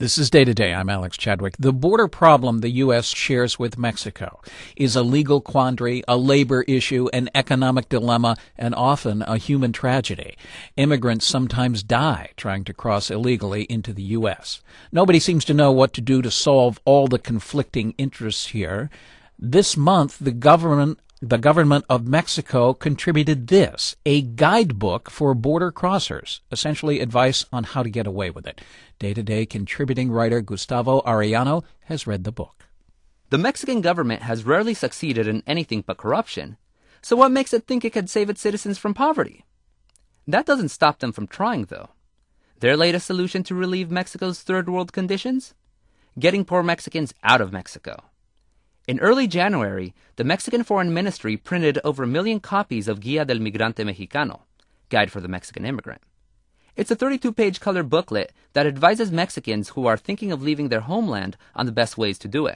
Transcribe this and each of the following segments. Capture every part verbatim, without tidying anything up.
This is Day to Day. I'm Alex Chadwick. The border problem the U S shares with Mexico is a legal quandary, a labor issue, an economic dilemma, and often a human tragedy. Immigrants sometimes die trying to cross illegally into the U S. Nobody seems to know what to do to solve all the conflicting interests here. This month, the government The government of Mexico contributed this, a guidebook for border crossers, essentially advice on how to get away with it. Day-to-Day contributing writer Gustavo Arellano has read the book. The Mexican government has rarely succeeded in anything but corruption, so what makes it think it could save its citizens from poverty? That doesn't stop them from trying, though. Their latest solution to relieve Mexico's third world conditions? Getting poor Mexicans out of Mexico. In early January, the Mexican Foreign Ministry printed over a million copies of Guía del Migrante Mexicano, Guide for the Mexican Immigrant. It's a thirty-two page color booklet that advises Mexicans who are thinking of leaving their homeland on the best ways to do it.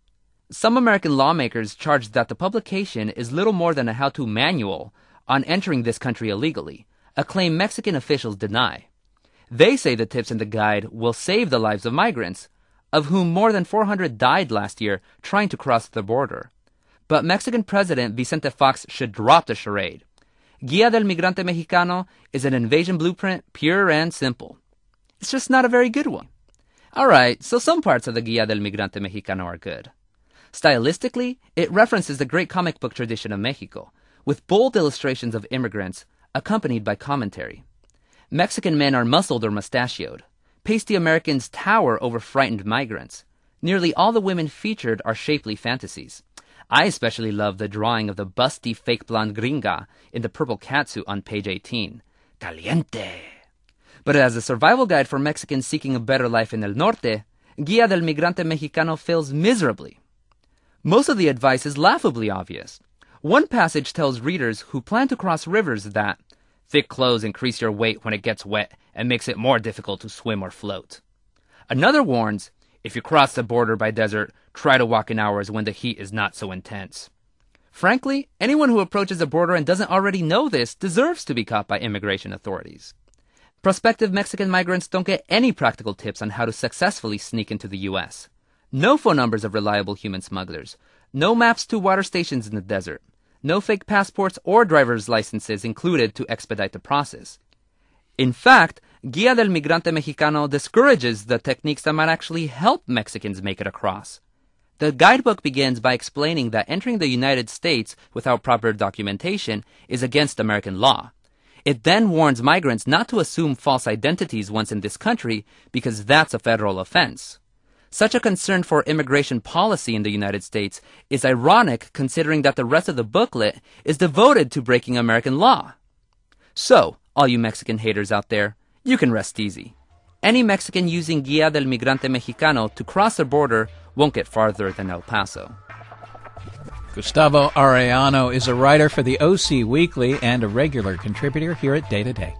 Some American lawmakers charge that the publication is little more than a how-to manual on entering this country illegally, a claim Mexican officials deny. They say the tips in the guide will save the lives of migrants, of whom more than four hundred died last year trying to cross the border. But Mexican President Vicente Fox should drop the charade. Guía del Migrante Mexicano is an invasion blueprint, pure and simple. It's just not a very good one. Alright, so some parts of the Guía del Migrante Mexicano are good. Stylistically, it references the great comic book tradition of Mexico, with bold illustrations of immigrants accompanied by commentary. Mexican men are muscled or mustachioed. Pasty Americans tower over frightened migrants. Nearly all the women featured are shapely fantasies. I especially love the drawing of the busty fake blonde gringa in the purple catsuit on page eighteen. Caliente! But as a survival guide for Mexicans seeking a better life in El Norte, Guía del Migrante Mexicano fails miserably. Most of the advice is laughably obvious. One passage tells readers who plan to cross rivers that thick clothes increase your weight when it gets wet and makes it more difficult to swim or float. Another warns, if you cross the border by desert, try to walk in hours when the heat is not so intense. Frankly, anyone who approaches the border and doesn't already know this deserves to be caught by immigration authorities. Prospective Mexican migrants don't get any practical tips on how to successfully sneak into the U S. No phone numbers of reliable human smugglers. No maps to water stations in the desert. No fake passports or driver's licenses included to expedite the process. In fact, Guía del Migrante Mexicano discourages the techniques that might actually help Mexicans make it across. The guidebook begins by explaining that entering the United States without proper documentation is against American law. It then warns migrants not to assume false identities once in this country because that's a federal offense. Such a concern for immigration policy in the United States is ironic considering that the rest of the booklet is devoted to breaking American law. So, all you Mexican haters out there, you can rest easy. Any Mexican using Guía del Migrante Mexicano to cross the border won't get farther than El Paso. Gustavo Arellano is a writer for the O C Weekly and a regular contributor here at Day to Day.